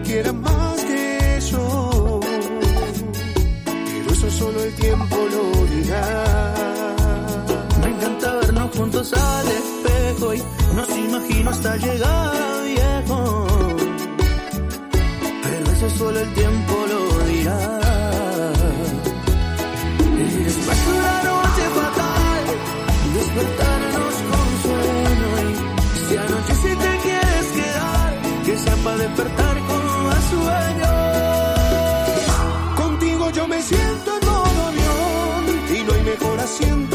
quiera más que eso, pero eso solo el tiempo lo dirá. Me encanta vernos juntos al espejo y nos imagino hasta llegar viejo, pero eso solo el tiempo lo dirá. Y después una noche fatal, despertarnos con sueño, y si anoche si te quieres quedar, que sea para despertar con más sueño. Contigo yo me siento en modo avión y no hay mejor asiento